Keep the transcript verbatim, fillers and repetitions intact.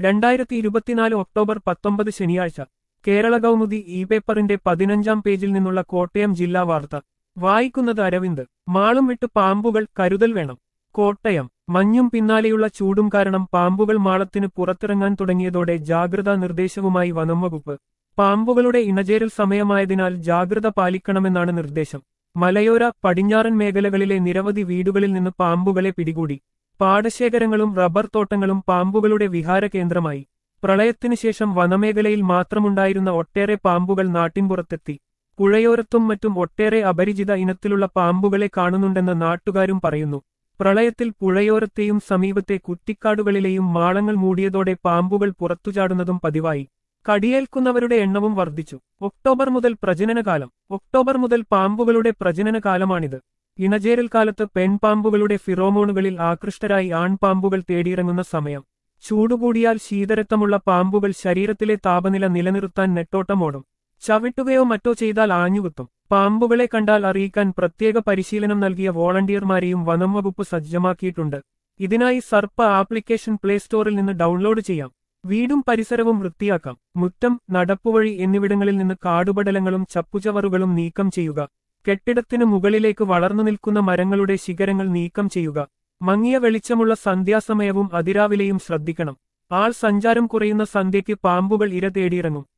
രണ്ടായിരത്തി ഇരുപത്തിനാല് ഒക്ടോബർ പത്തൊമ്പത് ശനിയാഴ്ച കേരള കൗമുദി ഇ പേപ്പറിന്റെ പതിനഞ്ചാം പേജിൽ നിന്നുള്ള കോട്ടയം ജില്ലാ വാർത്ത വായിക്കുന്നത് അരവിന്ദ്. മാളും വിട്ട് പാമ്പുകൾ, കരുതൽ വേണം. കോട്ടയം. മഞ്ഞും പിന്നാലെയുള്ള ചൂടും കാരണം പാമ്പുകൾ മാളത്തിന് പുറത്തിറങ്ങാൻ തുടങ്ങിയതോടെ ജാഗ്രതാ നിർദ്ദേശവുമായി വനംവകുപ്പ്. പാമ്പുകളുടെ ഇണചേരൽ സമയമായതിനാൽ ജാഗ്രത പാലിക്കണമെന്നാണ് നിർദ്ദേശം. മലയോര, പടിഞ്ഞാറൻ മേഖലകളിലെ നിരവധി വീടുകളിൽ നിന്ന് പാമ്പുകളെ പിടികൂടി. പാടശേഖരങ്ങളും റബ്ബർ തോട്ടങ്ങളും പാമ്പുകളുടെ വിഹാര കേന്ദ്രമായി. പ്രളയത്തിനു ശേഷം വനമേഖലയിൽ മാത്രമുണ്ടായിരുന്ന ഒട്ടേറെ പാമ്പുകൾ നാട്ടിൻപുറത്തെത്തി. പുഴയോരത്തും മറ്റും ഒട്ടേറെ അപരിചിത ഇനത്തിലുള്ള പാമ്പുകളെ കാണുന്നുണ്ടെന്ന് നാട്ടുകാരും പറയുന്നു. പ്രളയത്തിൽ പുഴയോരത്തെയും സമീപത്തെ കുറ്റിക്കാടുകളിലെയും മാളങ്ങൾ മൂടിയതോടെ പാമ്പുകൾ പുറത്തുചാടുന്നതും പതിവായി. കടിയേൽക്കുന്നവരുടെ എണ്ണവും വർദ്ധിച്ചു. ഒക്ടോബർ മുതൽ പ്രജനനകാലം. ഒക്ടോബർ മുതൽ പാമ്പുകളുടെ പ്രജനനകാലമാണിത്. ഇണചേരൽ കാലത്ത് പെൺപാമ്പുകളുടെ ഫിറോമോണുകളിൽ ആകൃഷ്ടരായി ആൺപാമ്പുകൾ തേടിയിറങ്ങുന്ന സമയം. ചൂടുകൂടിയാൽ ശീതരക്തമുള്ള പാമ്പുകൾ ശരീരത്തിലെ താപനില നിലനിർത്താൻ നെട്ടോട്ടമോടും. ചവിട്ടുകയോ മറ്റോ ചെയ്താൽ ആഞ്ഞുകുത്തും. പാമ്പുകളെ കണ്ടാൽ അറിയിക്കാൻ പ്രത്യേക പരിശീലനം നൽകിയ വോളണ്ടിയർമാരെയും വനംവകുപ്പ് സജ്ജമാക്കിയിട്ടുണ്ട്. ഇതിനായി സർപ്പ ആപ്ലിക്കേഷൻ പ്ലേ സ്റ്റോറിൽ നിന്ന് ഡൗൺലോഡ് ചെയ്യാം. വീടും പരിസരവും വൃത്തിയാക്കാം. മുറ്റം, നടപ്പുവഴി എന്നിവിടങ്ങളിൽ നിന്ന് കാടുപടലങ്ങളും ചപ്പുചവറുകളും നീക്കം ചെയ്യുക. കെട്ടിടത്തിനു മുകളിലേക്ക് വളർന്നു നിൽക്കുന്ന മരങ്ങളുടെ ശിഖരങ്ങൾ നീക്കം ചെയ്യുക. മങ്ങിയ വെളിച്ചമുള്ള സന്ധ്യാസമയവും അതിരാവിലെയും ശ്രദ്ധിക്കണം. ആൾ സഞ്ചാരം കുറയുന്ന സന്ധ്യയ്ക്ക് പാമ്പുകൾ ഇര തേടിയിറങ്ങും.